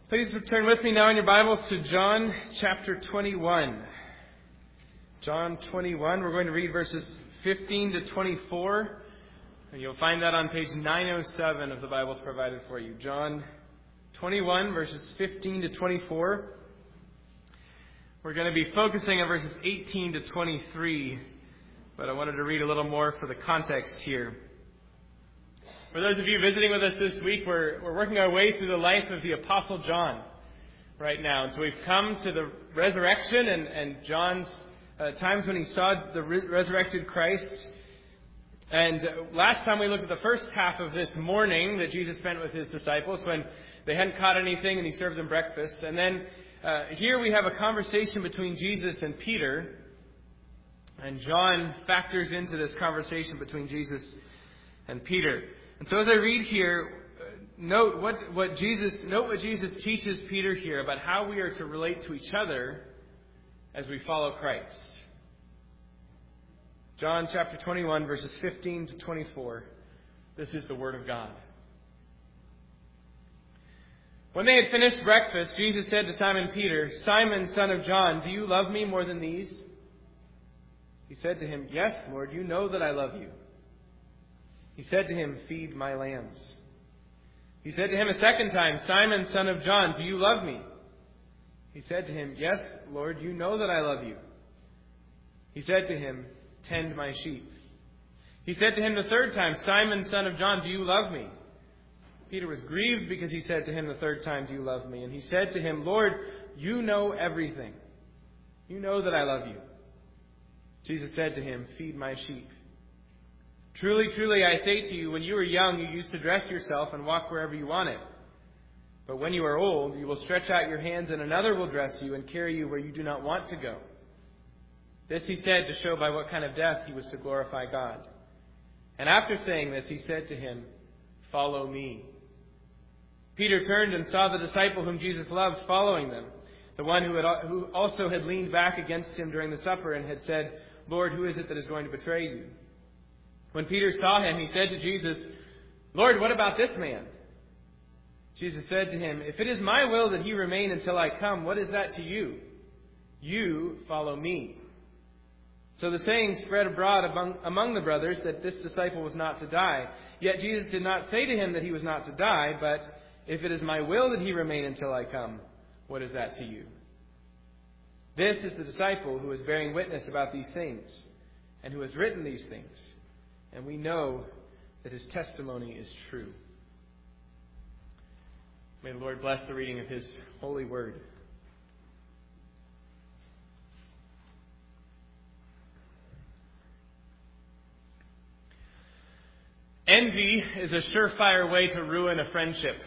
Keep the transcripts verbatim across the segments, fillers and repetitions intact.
Please turn with me now in your Bibles to John chapter twenty-one. John twenty-one, we're going to read verses fifteen to twenty-four. And you'll find that on page nine oh seven of the Bibles provided for you. John twenty-one, verses fifteen to twenty-four. We're going to be focusing on verses eighteen to twenty-three, but I wanted to read a little more for the context here. For those of you visiting with us this week, we're, we're working our way through the life of the Apostle John right now. And so we've come to the resurrection and, and John's uh, times when he saw the re- resurrected Christ. And uh, last time we looked at the first half of this morning that Jesus spent with his disciples when they hadn't caught anything and he served them breakfast. And then uh, here we have a conversation between Jesus and Peter. And John factors into this conversation between Jesus and Peter. And so as I read here, note what, what Jesus note what Jesus teaches Peter here about how we are to relate to each other as we follow Christ. John chapter twenty-one, verses fifteen to twenty-four. This is the Word of God. When they had finished breakfast, Jesus said to Simon Peter, "Simon, son of John, do you love me more than these?" He said to him, "Yes, Lord, you know that I love you." He said to him, "Feed my lambs." He said to him a second time, "Simon, son of John, do you love me?" He said to him, "Yes, Lord, you know that I love you." He said to him, "Tend my sheep." He said to him the third time, "Simon, son of John, do you love me?" Peter was grieved because he said to him the third time, "Do you love me?" And he said to him, "Lord, you know everything. You know that I love you." Jesus said to him, "Feed my sheep. Truly, truly, I say to you, when you were young, you used to dress yourself and walk wherever you wanted. But when you are old, you will stretch out your hands and another will dress you and carry you where you do not want to go." This he said to show by what kind of death he was to glorify God. And after saying this, he said to him, "Follow me." Peter turned and saw the disciple whom Jesus loved following them, the one who, had, who also had leaned back against him during the supper and had said, "Lord, who is it that is going to betray you?" When Peter saw him, he said to Jesus, "Lord, what about this man?" Jesus said to him, "If it is my will that he remain until I come, what is that to you? You follow me." So the saying spread abroad among, among the brothers that this disciple was not to die. Yet Jesus did not say to him that he was not to die, but, "If it is my will that he remain until I come, what is that to you?" This is the disciple who is bearing witness about these things, and who has written these things. And we know that his testimony is true. May the Lord bless the reading of his holy word. Envy is a surefire way to ruin a friendship.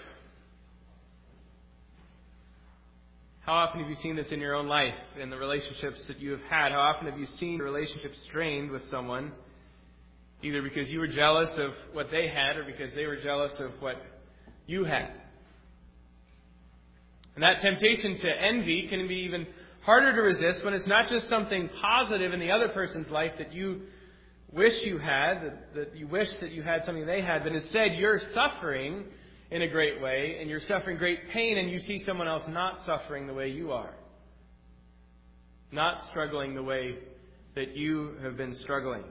How often have you seen this in your own life, in the relationships that you have had? How often have you seen a relationship strained with someone, either because you were jealous of what they had or because they were jealous of what you had? And that temptation to envy can be even harder to resist when it's not just something positive in the other person's life that you wish you had, that, that you wish that you had something they had, but instead you're suffering in a great way and you're suffering great pain and you see someone else not suffering the way you are, not struggling the way that you have been struggling.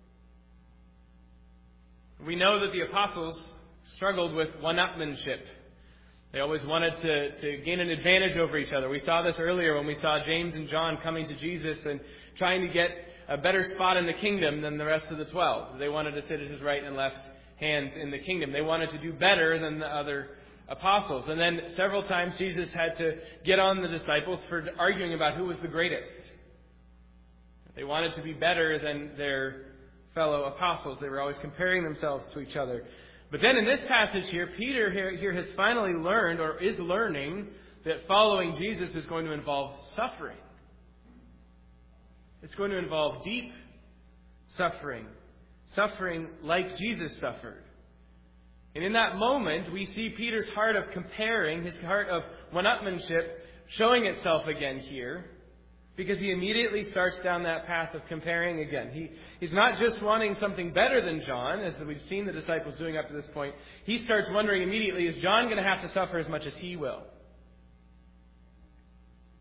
We know that the apostles struggled with one-upmanship. They always wanted to, to gain an advantage over each other. We saw this earlier when we saw James and John coming to Jesus and trying to get a better spot in the kingdom than the rest of the twelve. They wanted to sit at his right and left hand in the kingdom. They wanted to do better than the other apostles. And then several times Jesus had to get on the disciples for arguing about who was the greatest. They wanted to be better than their fellow apostles. They were always comparing themselves to each other. But then in this passage here, Peter here, here has finally learned, or is learning, that following Jesus is going to involve suffering. It's going to involve deep suffering. Suffering like Jesus suffered. And in that moment, we see Peter's heart of comparing, his heart of one-upmanship, showing itself again here. Because he immediately starts down that path of comparing again. He, he's not just wanting something better than John, as we've seen the disciples doing up to this point. He starts wondering immediately, is John going to have to suffer as much as he will?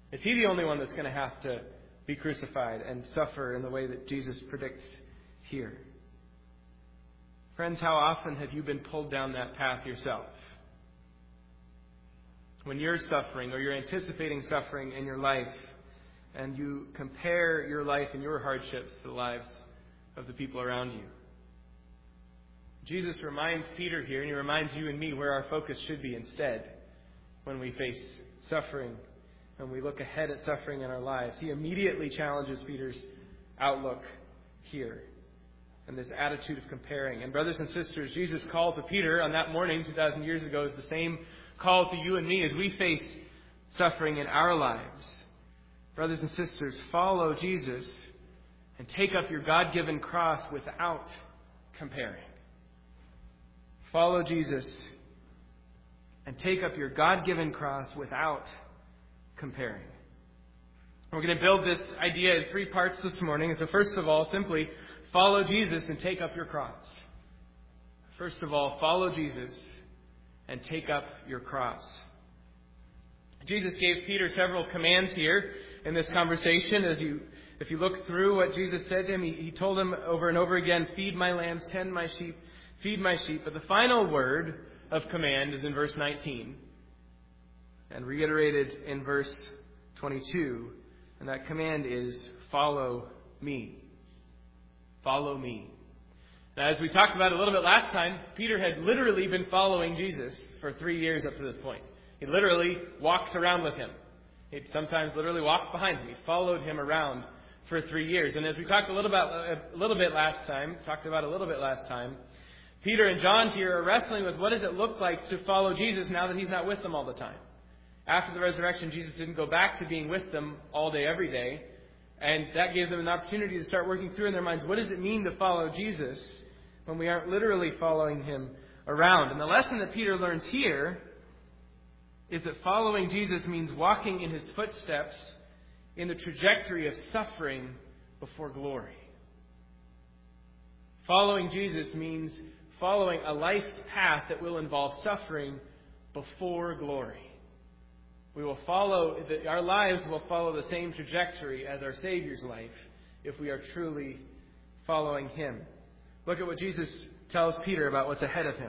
Is he the only one that's going to have to be crucified and suffer in the way that Jesus predicts here? Friends, how often have you been pulled down that path yourself? When you're suffering or you're anticipating suffering in your life and you compare your life and your hardships to the lives of the people around you. Jesus reminds Peter here, and he reminds you and me where our focus should be instead when we face suffering and we look ahead at suffering in our lives. He immediately challenges Peter's outlook here and this attitude of comparing. And brothers and sisters, Jesus' call to Peter on that morning two thousand years ago is the same call to you and me as we face suffering in our lives. Brothers and sisters, follow Jesus and take up your God-given cross without comparing. Follow Jesus and take up your God-given cross without comparing. We're going to build this idea in three parts this morning. So first of all, simply follow Jesus and take up your cross. First of all, follow Jesus and take up your cross. Jesus gave Peter several commands here in this conversation. As you, if you look through what Jesus said to him, he, he told him over and over again, feed my lambs, tend my sheep, feed my sheep. But the final word of command is in verse nineteen and reiterated in verse twenty-two. And that command is follow me. Follow me. Now, as we talked about a little bit last time, Peter had literally been following Jesus for three years up to this point. He literally walked around with him. He sometimes literally walked behind him. He followed him around for three years. And as we talked a little about a little bit last time, talked about a little bit last time, Peter and John here are wrestling with what does it look like to follow Jesus now that he's not with them all the time. After the resurrection, Jesus didn't go back to being with them all day, every day. And that gave them an opportunity to start working through in their minds, what does it mean to follow Jesus when we aren't literally following him around? And the lesson that Peter learns here is that following Jesus means walking in his footsteps in the trajectory of suffering before glory. Following Jesus means following a life path that will involve suffering before glory. We will follow, our lives will follow the same trajectory as our Savior's life if we are truly following him. Look at what Jesus tells Peter about what's ahead of him.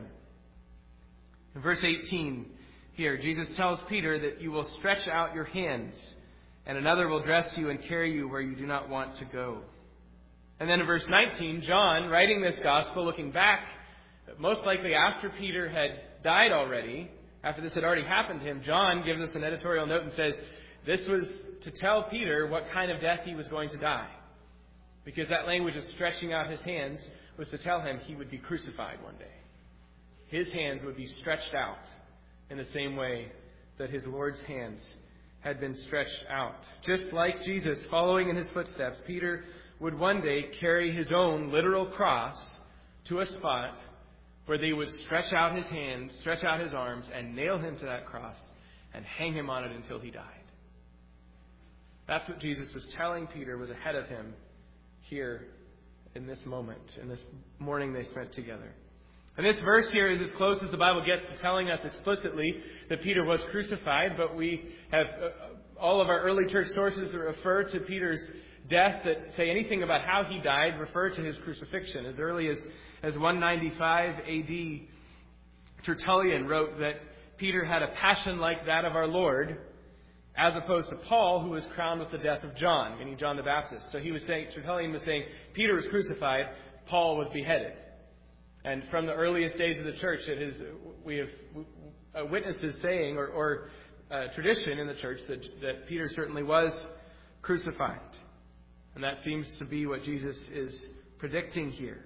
In verse eighteen here, Jesus tells Peter that you will stretch out your hands and another will dress you and carry you where you do not want to go. And then in verse nineteen, John, writing this gospel, looking back, most likely after Peter had died already, after this had already happened to him, John gives us an editorial note and says, this was to tell Peter what kind of death he was going to die. Because that language of stretching out his hands was to tell him he would be crucified one day. His hands would be stretched out in the same way that his Lord's hands had been stretched out. Just like Jesus, following in his footsteps, Peter would one day carry his own literal cross to a spot where they would stretch out his hands, stretch out his arms, and nail him to that cross and hang him on it until he died. That's what Jesus was telling Peter was ahead of him here in this moment, in this morning they spent together. And this verse here is as close as the Bible gets to telling us explicitly that Peter was crucified, but we have uh, all of our early church sources that refer to Peter's death that say anything about how he died refer to his crucifixion. As early as, as one ninety-five A D, Tertullian wrote that Peter had a passion like that of our Lord, as opposed to Paul, who was crowned with the death of John, meaning John the Baptist. So he was saying, Tertullian was saying, Peter was crucified, Paul was beheaded. And from the earliest days of the church, it is, we have witnesses saying, or, or uh, tradition in the church, that, that Peter certainly was crucified. And that seems to be what Jesus is predicting here.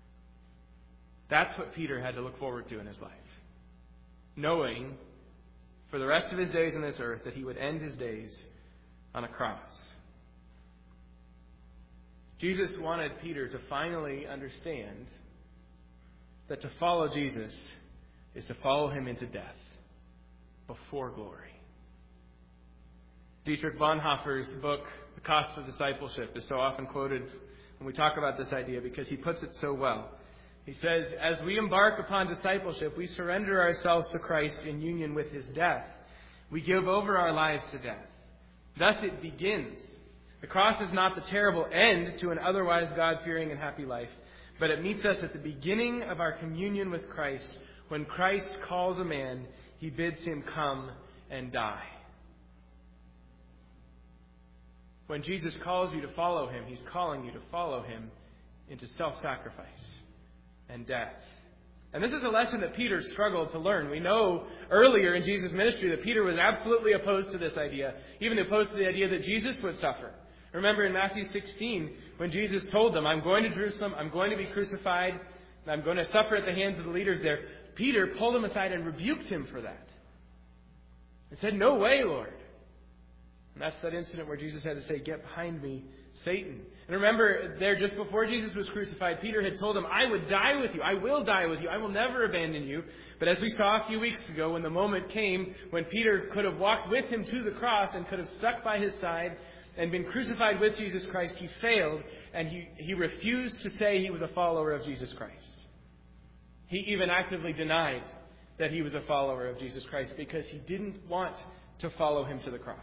That's what Peter had to look forward to in his life. Knowing for the rest of his days on this earth that he would end his days on a cross. Jesus wanted Peter to finally understand that to follow Jesus is to follow him into death before glory. Dietrich Bonhoeffer's book, The Cost of Discipleship, is so often quoted when we talk about this idea because he puts it so well. He says, as we embark upon discipleship, we surrender ourselves to Christ in union with his death. We give over our lives to death. Thus it begins. The cross is not the terrible end to an otherwise God-fearing and happy life, but it meets us at the beginning of our communion with Christ. When Christ calls a man, he bids him come and die. When Jesus calls you to follow him, he's calling you to follow him into self-sacrifice and death. And this is a lesson that Peter struggled to learn. We know earlier in Jesus' ministry that Peter was absolutely opposed to this idea, even opposed to the idea that Jesus would suffer. Remember in Matthew sixteen, when Jesus told them, I'm going to Jerusalem, I'm going to be crucified, and I'm going to suffer at the hands of the leaders there. Peter pulled him aside and rebuked him for that. And said, no way, Lord. And that's that incident where Jesus had to say, get behind me, Satan. And remember, there just before Jesus was crucified, Peter had told him, I would die with you. I will die with you. I will never abandon you. But as we saw a few weeks ago, when the moment came when Peter could have walked with him to the cross and could have stuck by his side and been crucified with Jesus Christ, he failed, and he, he refused to say he was a follower of Jesus Christ. He even actively denied that he was a follower of Jesus Christ because he didn't want to follow him to the cross.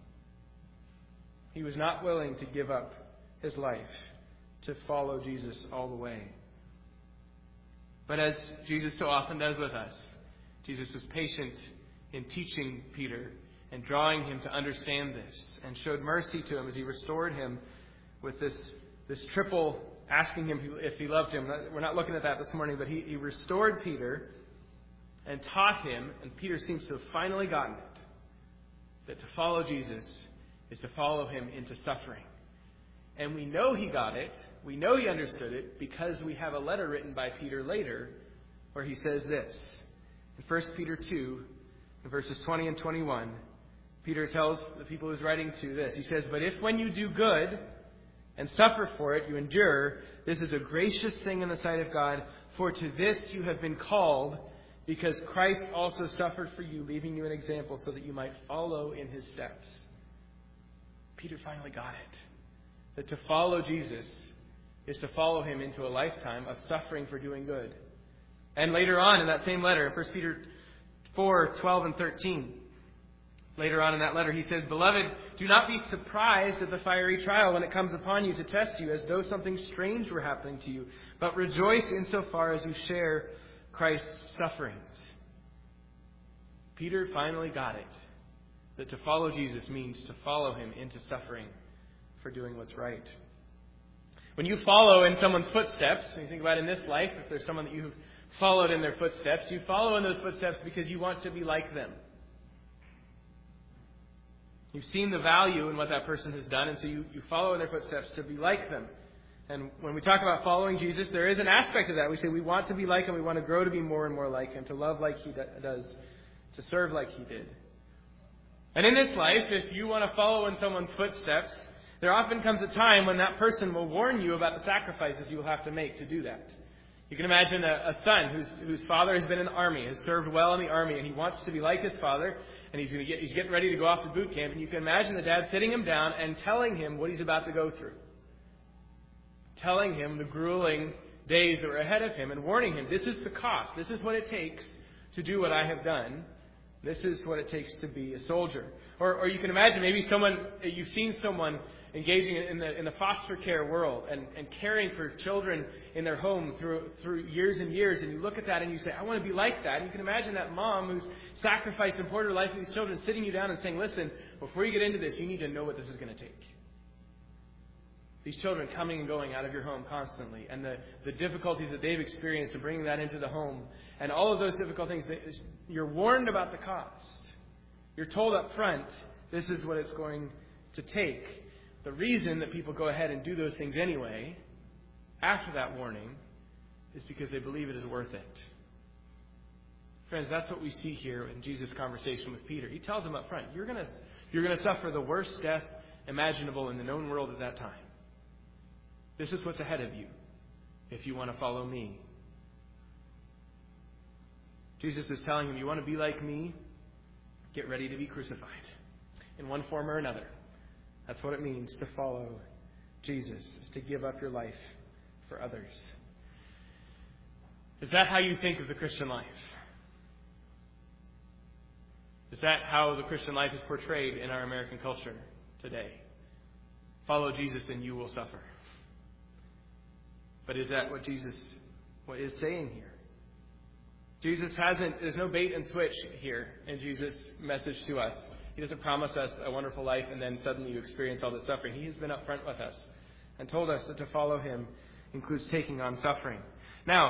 He was not willing to give up his life to follow Jesus all the way. But as Jesus so often does with us, Jesus was patient in teaching Peter and drawing him to understand this, and showed mercy to him as he restored him with this, this triple asking him if he loved him. We're not looking at that this morning, but he, he restored Peter and taught him, and Peter seems to have finally gotten it, that to follow Jesus is to follow him into suffering. And we know he got it, we know he understood it, because we have a letter written by Peter later where he says this. In First Peter two, in verses twenty and twenty-one, Peter tells the people he's writing to this. He says, but if when you do good and suffer for it, you endure, this is a gracious thing in the sight of God, for to this you have been called, because Christ also suffered for you, leaving you an example so that you might follow in his steps. Peter finally got it. That to follow Jesus is to follow him into a lifetime of suffering for doing good. And later on in that same letter, First Peter four, twelve and thirteen, later on in that letter, he says, beloved, do not be surprised at the fiery trial when it comes upon you to test you, as though something strange were happening to you, but rejoice insofar as you share Christ's sufferings. Peter finally got it. That to follow Jesus means to follow him into suffering for doing what's right. When you follow in someone's footsteps, when you think about in this life, if there's someone that you've followed in their footsteps, you follow in those footsteps because you want to be like them. You've seen the value in what that person has done, and so you, you follow in their footsteps to be like them. And when we talk about following Jesus, there is an aspect of that. We say we want to be like him, we want to grow to be more and more like him, to love like he does, to serve like he did. And in this life, if you want to follow in someone's footsteps, there often comes a time when that person will warn you about the sacrifices you will have to make to do that. You can imagine a, a son whose, whose father has been in the army, has served well in the army, and he wants to be like his father, and he's, going to get, he's getting ready to go off to boot camp, and you can imagine the dad sitting him down and telling him what he's about to go through. Telling him the grueling days that were ahead of him and warning him, this is the cost, this is what it takes to do what I have done. This is what it takes to be a soldier. Or, or you can imagine maybe someone, you've seen someone engaging in the in the foster care world and, and caring for children in their home through through years and years, and you look at that and you say, I want to be like that. And you can imagine that mom who's sacrificed and poured her life for these children sitting you down and saying, listen, before you get into this, you need to know what this is going to take. These children coming and going out of your home constantly, and the, the difficulties that they've experienced in bringing that into the home, and all of those difficult things, you're warned about the cost. You're told up front, this is what it's going to take. The reason that people go ahead and do those things anyway, after that warning, is because they believe it is worth it. Friends, that's what we see here in Jesus' conversation with Peter. He tells him up front, you're going to you're going to suffer the worst death imaginable in the known world at that time. This is what's ahead of you if you want to follow me. Jesus is telling him, you want to be like me? Get ready to be crucified in one form or another. That's what it means to follow Jesus, is to give up your life for others. Is that how you think of the Christian life? Is that how the Christian life is portrayed in our American culture? today. Follow Jesus and you will suffer. But is that what Jesus what is saying here? Jesus hasn't, there's no bait and switch here in Jesus' message to us. He doesn't promise us a wonderful life and then suddenly you experience all this suffering. He has been upfront with us and told us that to follow him includes taking on suffering. Now,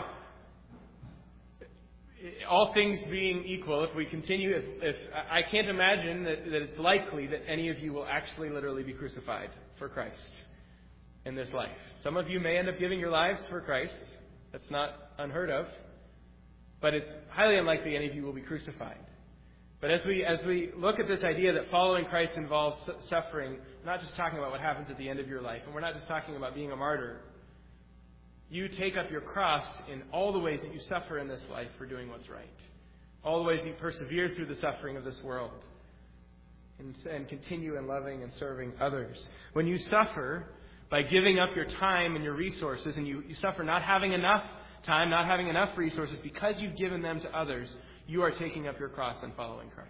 all things being equal, if we continue, if, if I can't imagine that, that it's likely that any of you will actually literally be crucified for Christ in this life. Some of you may end up giving your lives for Christ. That's not unheard of. But it's highly unlikely any of you will be crucified. But as we as we look at this idea that following Christ involves suffering, we're not just talking about what happens at the end of your life, and we're not just talking about being a martyr. You take up your cross in all the ways that you suffer in this life for doing what's right. All the ways you persevere through the suffering of this world. And, and continue in loving and serving others. When you suffer by giving up your time and your resources, and you, you suffer not having enough time, not having enough resources because you've given them to others, you are taking up your cross and following Christ.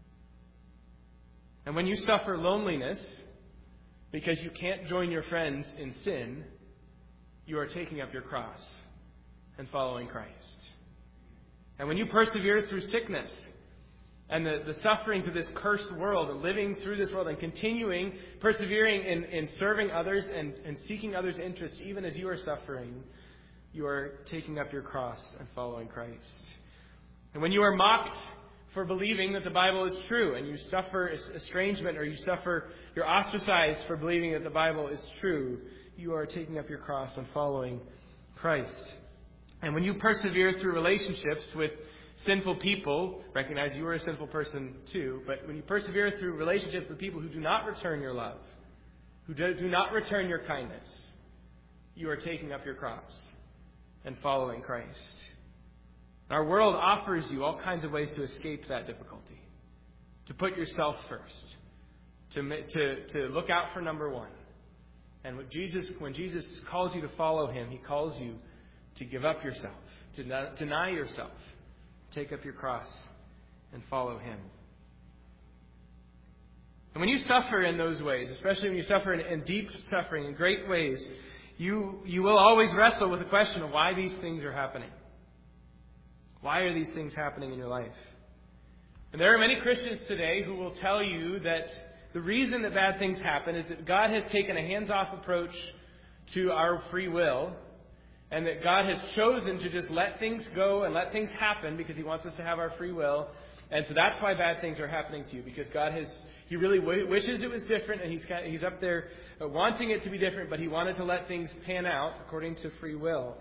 And when you suffer loneliness because you can't join your friends in sin, you are taking up your cross and following Christ. And when you persevere through sickness and the, the sufferings of this cursed world and living through this world and continuing, persevering in, in serving others and, and seeking others' interests even as you are suffering, you are taking up your cross and following Christ. And when you are mocked for believing that the Bible is true and you suffer estrangement or you suffer, you're ostracized for believing that the Bible is true, you are taking up your cross and following Christ. And when you persevere through relationships with sinful people, recognize you are a sinful person too, but when you persevere through relationships with people who do not return your love, who do, do not return your kindness, you are taking up your cross and following Christ. Our world offers you all kinds of ways to escape that difficulty, to put yourself first, to, to, to look out for number one. And when Jesus, when Jesus calls you to follow him, he calls you to give up yourself, to not, deny yourself, take up your cross, and follow him. And when you suffer in those ways, especially when you suffer in, in deep suffering, in great ways, you, you will always wrestle with the question of why these things are happening. Why are these things happening in your life? And there are many Christians today who will tell you that the reason that bad things happen is that God has taken a hands-off approach to our free will, and that God has chosen to just let things go and let things happen because he wants us to have our free will. And so that's why bad things are happening to you, because God has, he really w- wishes it was different, and he's got, he's up there wanting it to be different, but he wanted to let things pan out according to free will.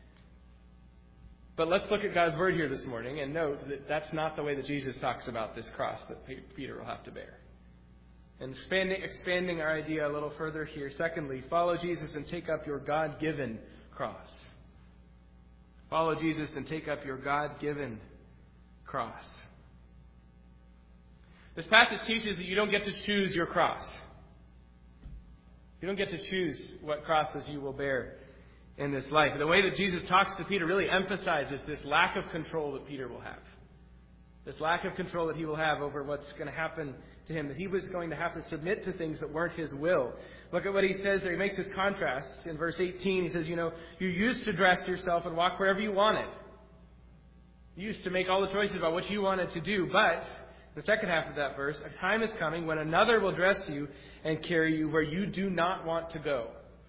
But let's look at God's word here this morning and note that that's not the way that Jesus talks about this cross that Peter will have to bear. And expanding, expanding our idea a little further here, secondly, follow Jesus and take up your God-given cross. Follow Jesus and take up your God-given cross. This passage teaches that you don't get to choose your cross. You don't get to choose what crosses you will bear in this life. The way that Jesus talks to Peter really emphasizes this lack of control that Peter will have. This lack of control that he will have over what's going to happen to him. That he was going to have to submit to things that weren't his will. Look at what he says there. He makes this contrast. In verse eighteen, he says, you know, you used to dress yourself and walk wherever you wanted. You used to make all the choices about what you wanted to do. But, the second half of that verse, a time is coming when another will dress you and carry you where you do not want to go.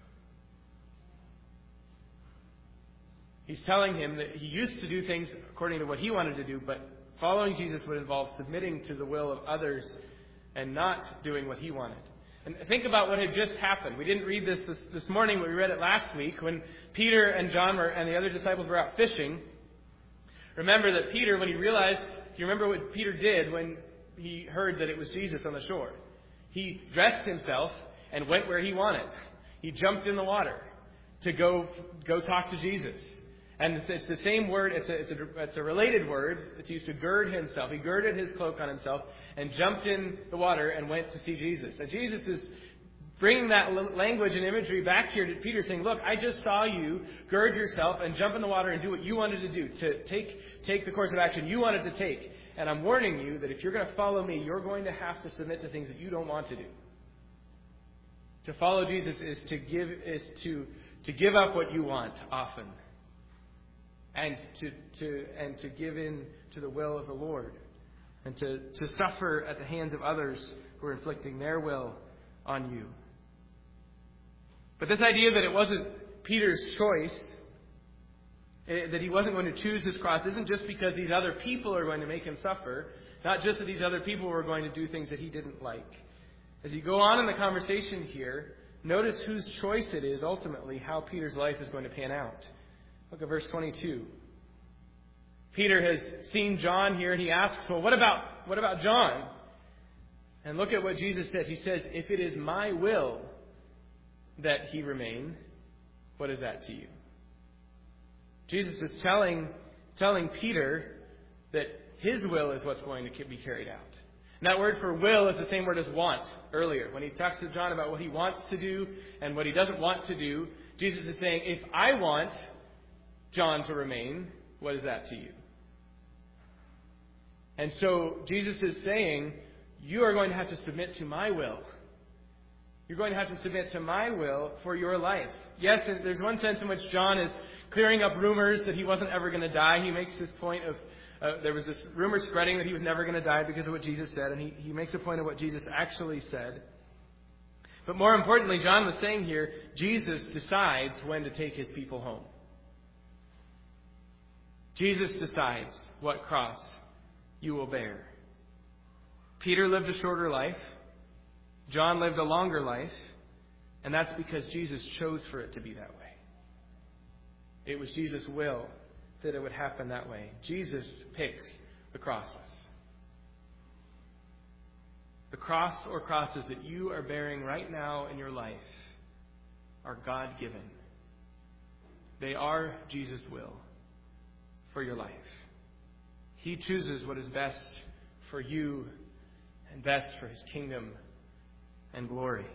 He's telling him that he used to do things according to what he wanted to do, but following Jesus would involve submitting to the will of others and not doing what he wanted. And think about what had just happened. We didn't read this, this this morning, but we read it last week when Peter and John were, and the other disciples were out fishing. Remember that Peter, when he realized, do you remember what Peter did when he heard that it was Jesus on the shore? He dressed himself and went where he wanted. He jumped in the water to go go talk to Jesus. And it's, it's the same word, it's a, it's, a, it's a related word. It's used to gird himself. He girded his cloak on himself and jumped in the water and went to see Jesus. And Jesus is bringing that language and imagery back here to Peter, saying, look, I just saw you gird yourself and jump in the water and do what you wanted to do, to take, take the course of action you wanted to take. And I'm warning you that if you're going to follow me, you're going to have to submit to things that you don't want to do. To follow Jesus is to give is to to give up what you want often. And to to and to give in to the will of the Lord. And to, to suffer at the hands of others who are inflicting their will on you. But this idea that it wasn't Peter's choice, that he wasn't going to choose his cross, isn't just because these other people are going to make him suffer. Not just that these other people were going to do things that he didn't like. As you go on in the conversation here, notice whose choice it is ultimately how Peter's life is going to pan out. Look at verse twenty-two. Peter has seen John here and he asks, well, what about, what about John? And look at what Jesus says. He says, if it is my will that he remain, what is that to you? Jesus is telling, telling Peter that his will is what's going to be carried out. And that word for will is the same word as want earlier. When he talks to John about what he wants to do and what he doesn't want to do, Jesus is saying, if I want John to remain, what is that to you? And so Jesus is saying, you are going to have to submit to my will. You're going to have to submit to my will for your life. Yes, there's one sense in which John is clearing up rumors that he wasn't ever going to die. He makes this point of, uh, there was this rumor spreading that he was never going to die because of what Jesus said. And he, he makes a point of what Jesus actually said. But more importantly, John was saying here, Jesus decides when to take his people home. Jesus decides what cross you will bear. Peter lived a shorter life. John lived a longer life. And that's because Jesus chose for it to be that way. It was Jesus' will that it would happen that way. Jesus picks the crosses. The cross or crosses that you are bearing right now in your life are God-given. They are Jesus' will for your life. He chooses what is best for you and best for His kingdom and glory.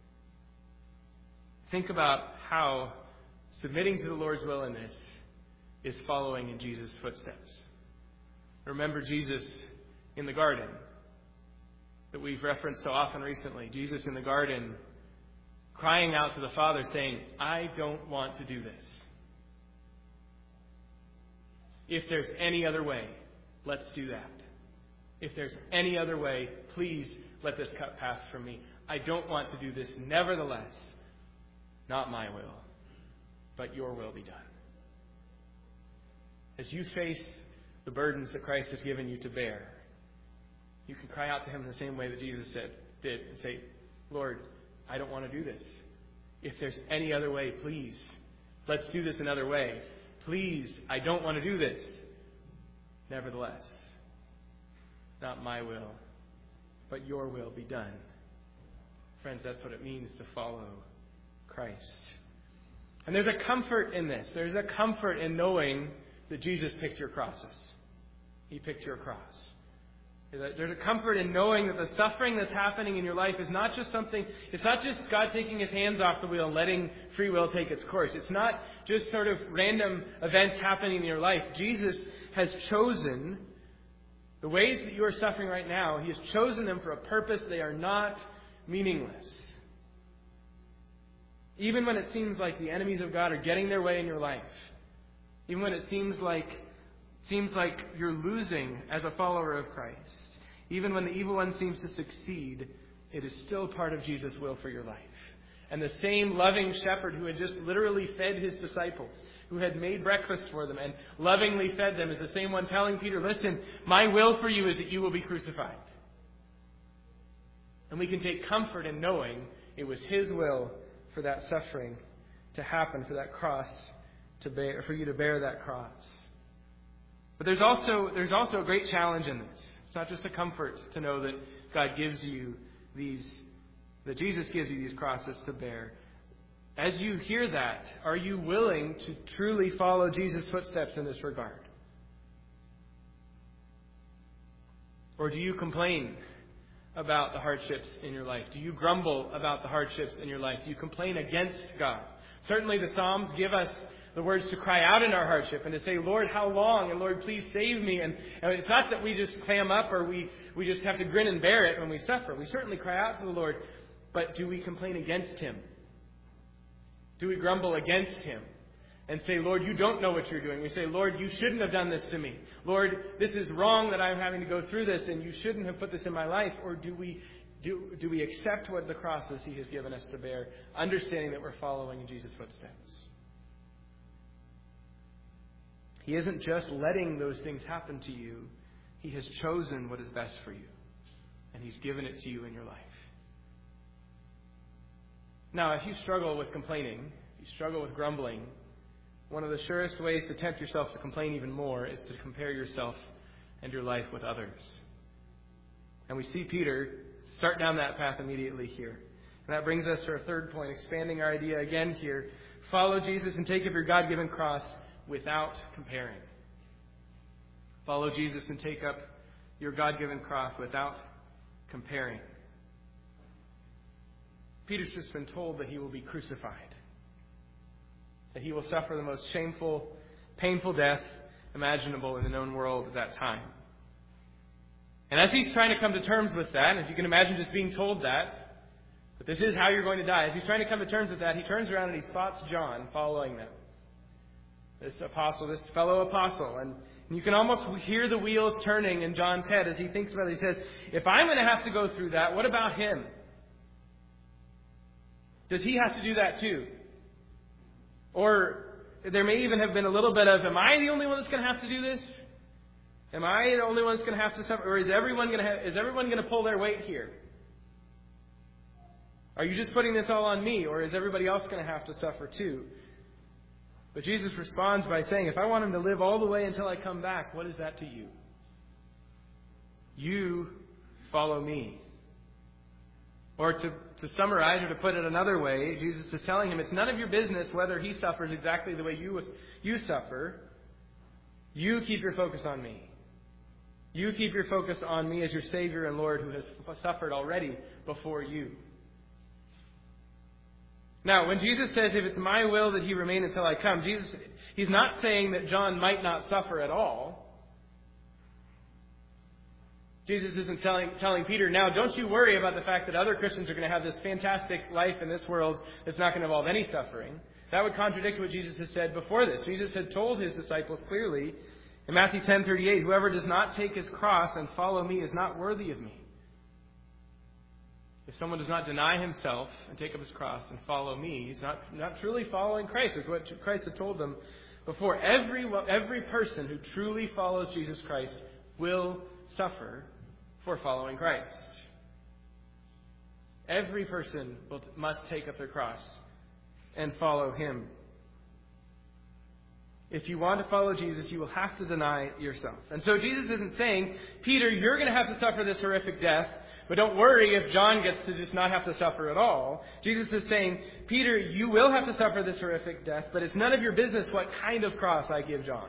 Think about how submitting to the Lord's will in this is following in Jesus' footsteps. Remember Jesus in the garden that we've referenced so often recently. Jesus in the garden crying out to the Father saying, I don't want to do this. If there's any other way, let's do that. If there's any other way, please let this cup pass from me. I don't want to do this. Nevertheless, not my will, but your will be done. As you face the burdens that Christ has given you to bear, you can cry out to Him in the same way that Jesus said, did and say, Lord, I don't want to do this. If there's any other way, please, let's do this another way. Please, I don't want to do this. Nevertheless, not my will, but your will be done. Friends, that's what it means to follow Christ. And there's a comfort in this. There's a comfort in knowing that Jesus picked your crosses. He picked your cross. There's a comfort in knowing that the suffering that's happening in your life is not just something, it's not just God taking His hands off the wheel and letting free will take its course. It's not just sort of random events happening in your life. Jesus has chosen the ways that you are suffering right now. He has chosen them for a purpose. They are not meaningless. Even when it seems like the enemies of God are getting their way in your life, even when it seems like seems like you're losing as a follower of Christ, even when the evil one seems to succeed, it is still part of Jesus' will for your life. And the same loving shepherd who had just literally fed His disciples, who had made breakfast for them and lovingly fed them, is the same one telling Peter, listen, my will for you is that you will be crucified. And we can take comfort in knowing it was His will for that suffering to happen, for that cross to bear, for you to bear that cross. But there's also there's also a great challenge in this. It's not just a comfort to know that God gives you these, that Jesus gives you these crosses to bear. As you hear that, are you willing to truly follow Jesus' footsteps in this regard? Or do you complain about the hardships in your life? Do you grumble about the hardships in your life? Do you complain against God? Certainly the Psalms give us the words to cry out in our hardship and to say, Lord, how long? And Lord, please save me. And, and it's not that we just clam up or we, we just have to grin and bear it when we suffer. We certainly cry out to the Lord. But do we complain against Him? Do we grumble against Him and say, Lord, you don't know what you're doing? We say, Lord, you shouldn't have done this to me. Lord, this is wrong that I'm having to go through this, and you shouldn't have put this in my life. Or do we do, do we accept what the cross is He has given us to bear, understanding that we're following in Jesus' footsteps? He isn't just letting those things happen to you. He has chosen what is best for you, and He's given it to you in your life. Now, if you struggle with complaining, if you struggle with grumbling, one of the surest ways to tempt yourself to complain even more is to compare yourself and your life with others. And we see Peter start down that path immediately here. And that brings us to our third point, expanding our idea again here. Follow Jesus and take up your God-given cross without comparing. Follow Jesus and take up your God-given cross without comparing. Peter's just been told that he will be crucified, that he will suffer the most shameful, painful death imaginable in the known world at that time. And as he's trying to come to terms with that, if you can imagine just being told that, that this is how you're going to die, as he's trying to come to terms with that, he turns around and he spots John following them. This apostle, this fellow apostle. And you can almost hear the wheels turning in John's head as he thinks about it. He says, if I'm going to have to go through that, what about him? Does he have to do that too? Or there may even have been a little bit of, am I the only one that's going to have to do this? Am I the only one that's going to have to suffer? Or is everyone going to have, is everyone going to pull their weight here? Are you just putting this all on me? Or is everybody else going to have to suffer too? But Jesus responds by saying, if I want him to live all the way until I come back, what is that to you? You follow me. Or to, to summarize or to put it another way, Jesus is telling him it's none of your business whether he suffers exactly the way you, you suffer. You keep your focus on me. You keep your focus on me as your Savior and Lord who has suffered already before you. Now, when Jesus says, if it's my will that he remain until I come, Jesus, he's not saying that John might not suffer at all. Jesus isn't telling, telling Peter, now don't you worry about the fact that other Christians are going to have this fantastic life in this world that's not going to involve any suffering. That would contradict what Jesus had said before this. Jesus had told his disciples clearly in Matthew ten thirty-eight, whoever does not take his cross and follow me is not worthy of me. If someone does not deny himself and take up his cross and follow me, he's not, not truly following Christ. Is what Christ had told them before. Every, every person who truly follows Jesus Christ will suffer for following Christ. Every person will, must take up their cross and follow him. If you want to follow Jesus, you will have to deny yourself. And so Jesus isn't saying, Peter, you're going to have to suffer this horrific death, but don't worry if John gets to just not have to suffer at all. Jesus is saying, Peter, you will have to suffer this horrific death, but it's none of your business what kind of cross I give John.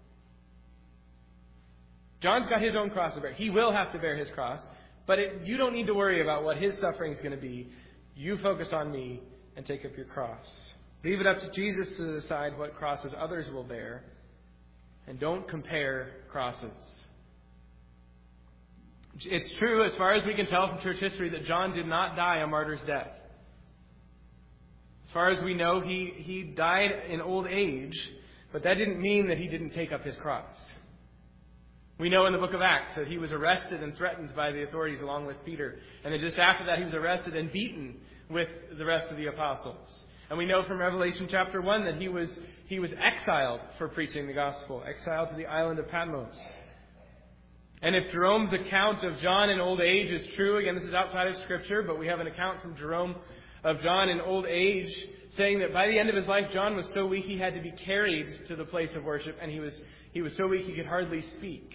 John's got his own cross to bear. He will have to bear his cross. But it, you don't need to worry about what his suffering is going to be. You focus on me and take up your cross. Leave it up to Jesus to decide what crosses others will bear. And don't compare crosses. It's true, as far as we can tell from church history, that John did not die a martyr's death. As far as we know, he, he died in old age. But that didn't mean that he didn't take up his cross. We know in the book of Acts that he was arrested and threatened by the authorities along with Peter. And then just after that he was arrested and beaten with the rest of the apostles. And we know from Revelation chapter one that he was he was exiled for preaching the gospel. Exiled to the island of Patmos. And if Jerome's account of John in old age is true, again this is outside of Scripture, but we have an account from Jerome of John in old age saying that by the end of his life John was so weak he had to be carried to the place of worship, and he was he was so weak he could hardly speak.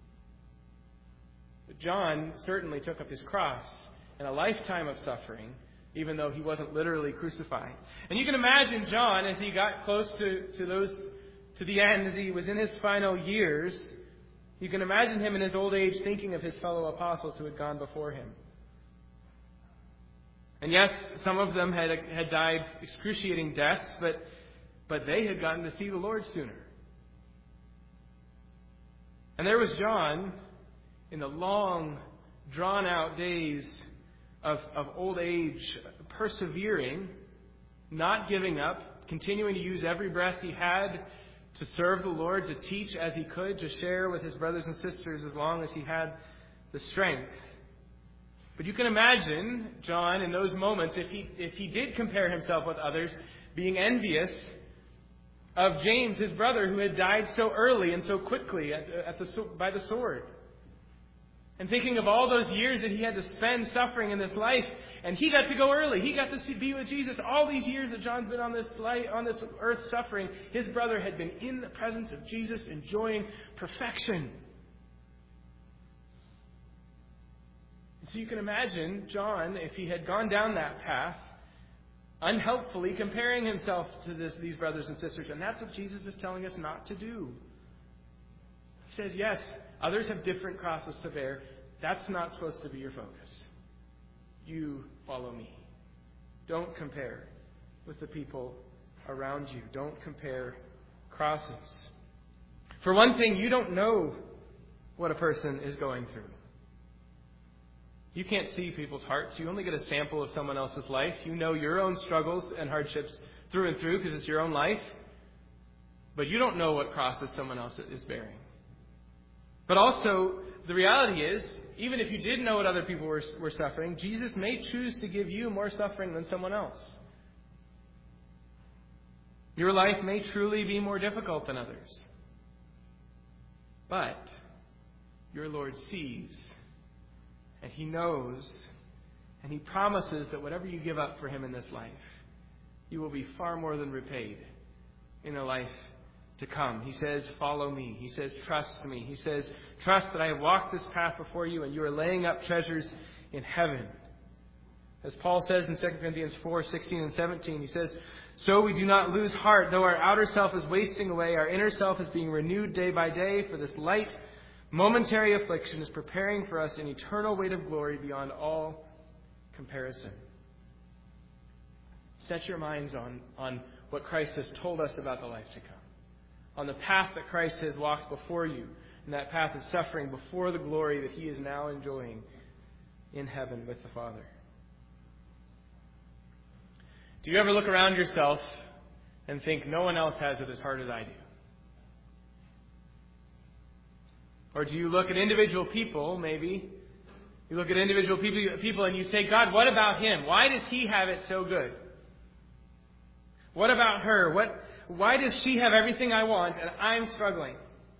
But John certainly took up his cross in a lifetime of suffering, even though he wasn't literally crucified. And you can imagine John as he got close to, to those to the end, as he was in his final years, you can imagine him in his old age thinking of his fellow apostles who had gone before him. And yes, some of them had had died excruciating deaths, but but they had gotten to see the Lord sooner. And there was John in the long, drawn-out days of, of old age, persevering, not giving up, continuing to use every breath he had to serve the Lord, to teach as he could, to share with his brothers and sisters as long as he had the strength. But you can imagine John in those moments, if he if he did compare himself with others, being envious of James, his brother, who had died so early and so quickly at, at the, by the sword. And thinking of all those years that he had to spend suffering in this life, and he got to go early. He got to see, be with Jesus. All these years that John's been on this life, on this earth suffering, his brother had been in the presence of Jesus, enjoying perfection. And so you can imagine John, if he had gone down that path, unhelpfully comparing himself to this, these brothers and sisters. And that's what Jesus is telling us not to do. He says, yes, others have different crosses to bear. That's not supposed to be your focus. You follow me. Don't compare with the people around you. Don't compare crosses. For one thing, you don't know what a person is going through. You can't see people's hearts. You only get a sample of someone else's life. You know your own struggles and hardships through and through because it's your own life. But you don't know what crosses someone else is bearing. But also, the reality is, even if you did know what other people were, were suffering, Jesus may choose to give you more suffering than someone else. Your life may truly be more difficult than others. But your Lord sees, and He knows, and He promises that whatever you give up for Him in this life, you will be far more than repaid in a life to come. He says, follow me. He says, trust me. He says, trust that I have walked this path before you and you are laying up treasures in heaven. As Paul says in Second Corinthians four, sixteen and seventeen, he says, so we do not lose heart, though our outer self is wasting away, our inner self is being renewed day by day, for this light, momentary affliction is preparing for us an eternal weight of glory beyond all comparison. Set your minds on, on what Christ has told us about the life to come. On the path that Christ has walked before you, and that path of suffering before the glory that He is now enjoying in heaven with the Father. Do you ever look around yourself and think no one else has it as hard as I do? Or do you look at individual people, maybe, you look at individual people, people and you say, God, what about him? Why does he have it so good? What about her? What? Why does she have everything I want and I'm struggling?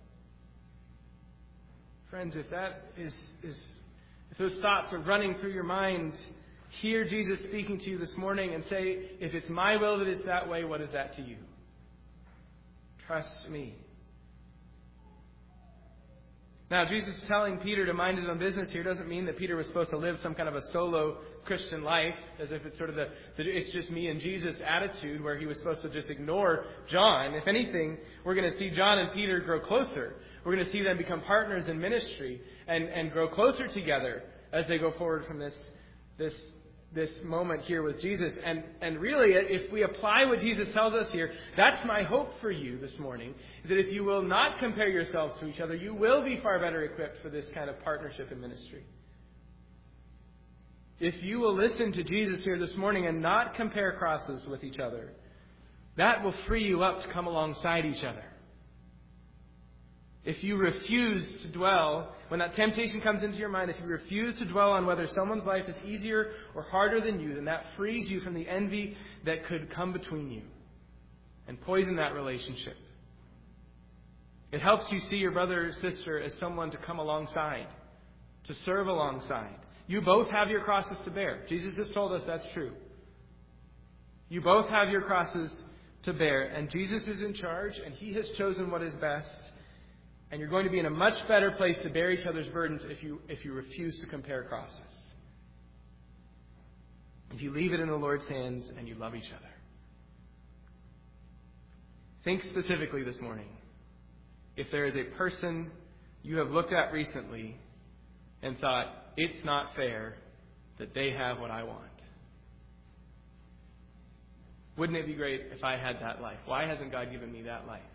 Friends, if that is, is if those thoughts are running through your mind, hear Jesus speaking to you this morning and say, if it's my will that it's that way, what is that to you? Trust me. Now, Jesus telling Peter to mind his own business here doesn't mean that Peter was supposed to live some kind of a solo Christian life, as if it's sort of the, the it's just me and Jesus attitude where he was supposed to just ignore John. If anything, we're going to see John and Peter grow closer. We're going to see them become partners in ministry and, and grow closer together as they go forward from this this this moment here with Jesus. And, and really, if we apply what Jesus tells us here, that's my hope for you this morning, is that if you will not compare yourselves to each other, you will be far better equipped for this kind of partnership in ministry. If you will listen to Jesus here this morning and not compare crosses with each other, that will free you up to come alongside each other. If you refuse to dwell, when that temptation comes into your mind, if you refuse to dwell on whether someone's life is easier or harder than you, then that frees you from the envy that could come between you and poison that relationship. It helps you see your brother or sister as someone to come alongside, to serve alongside. You both have your crosses to bear. Jesus has told us that's true. You both have your crosses to bear, and Jesus is in charge, and He has chosen what is best. And you're going to be in a much better place to bear each other's burdens if you if you refuse to compare crosses. If you leave it in the Lord's hands and you love each other. Think specifically this morning. If there is a person you have looked at recently and thought, it's not fair that they have what I want. Wouldn't it be great if I had that life? Why hasn't God given me that life?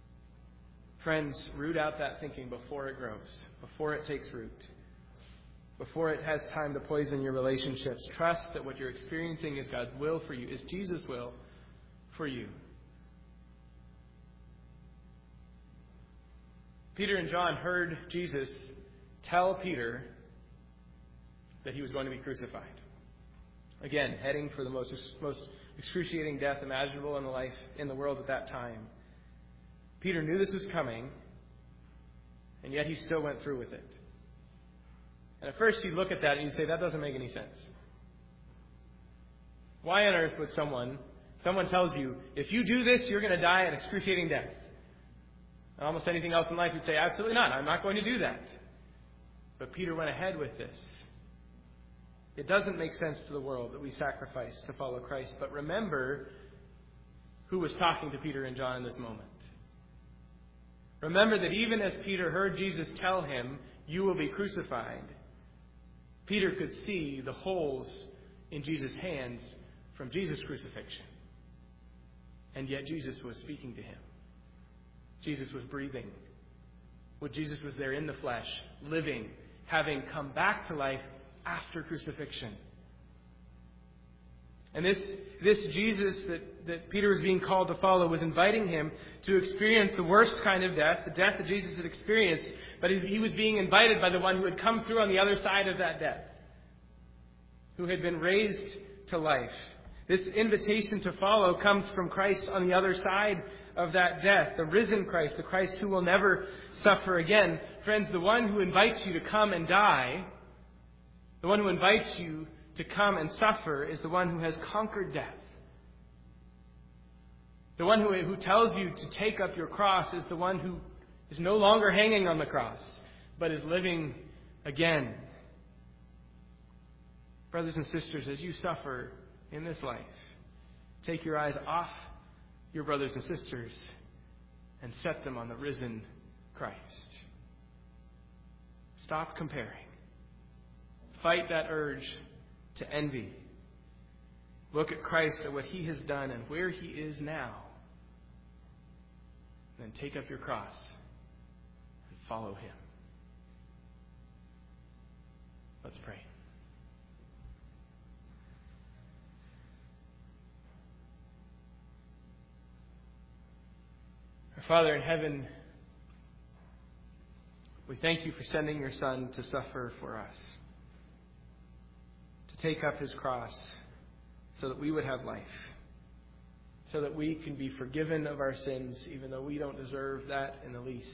Friends, root out that thinking before it grows, before it takes root. before it has time to poison your relationships. Trust that what you're experiencing is God's will for you, is Jesus' will for you. Peter and John heard Jesus tell Peter that he was going to be crucified. Again, heading for the most, most excruciating death imaginable in the life in the world at that time. Peter knew this was coming, and yet he still went through with it. And at first you'd look at that and you'd say, that doesn't make any sense. Why on earth would someone, someone tells you, if you do this, you're going to die an excruciating death? And almost anything else in life you'd say, absolutely not. I'm not going to do that. But Peter went ahead with this. It doesn't make sense to the world that we sacrifice to follow Christ. But remember who was talking to Peter and John in this moment. Remember that even as Peter heard Jesus tell him, you will be crucified, Peter could see the holes in Jesus' hands from Jesus' crucifixion. And yet Jesus was speaking to him. Jesus was breathing. Well, Jesus was there in the flesh, living, having come back to life after crucifixion. And this, this Jesus that, that Peter was being called to follow was inviting him to experience the worst kind of death, the death that Jesus had experienced, but he was being invited by the one who had come through on the other side of that death, who had been raised to life. This invitation to follow comes from Christ on the other side of that death, the risen Christ, the Christ who will never suffer again. Friends, the one who invites you to come and die, the one who invites you to come and suffer is the one who has conquered death. The one who, who tells you to take up your cross is the one who is no longer hanging on the cross, but is living again. Brothers and sisters, as you suffer in this life, take your eyes off your brothers and sisters and set them on the risen Christ. Stop comparing. Fight that urge to envy. Look at Christ, at what He has done and where He is now. And then take up your cross and follow Him. Let's pray. Our Father in heaven, we thank You for sending Your Son to suffer for us, to take up His cross so that we would have life, so that we can be forgiven of our sins, even though we don't deserve that in the least.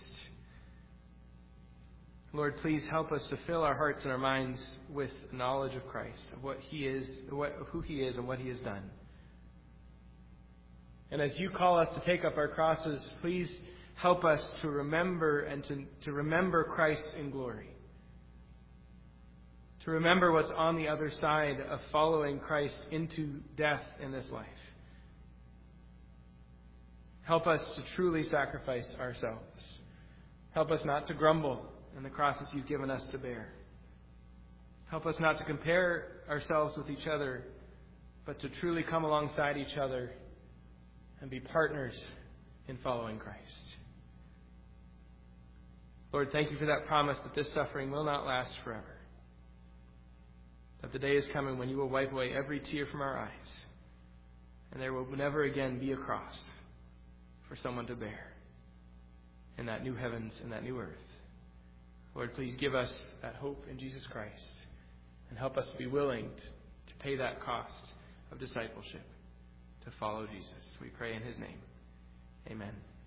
Lord, please help us to fill our hearts and our minds with knowledge of Christ, of what He is, what, of who He is and what He has done. And as You call us to take up our crosses, please help us to remember and to, to remember Christ in glory. To remember what's on the other side of following Christ into death in this life. Help us to truly sacrifice ourselves. Help us not to grumble in the crosses You've given us to bear. Help us not to compare ourselves with each other, but to truly come alongside each other and be partners in following Christ. Lord, thank You for that promise that this suffering will not last forever. That the day is coming when You will wipe away every tear from our eyes, and there will never again be a cross for someone to bear in that new heavens and that new earth. Lord, please give us that hope in Jesus Christ and help us to be willing to pay that cost of discipleship, to follow Jesus. We pray in His name. Amen.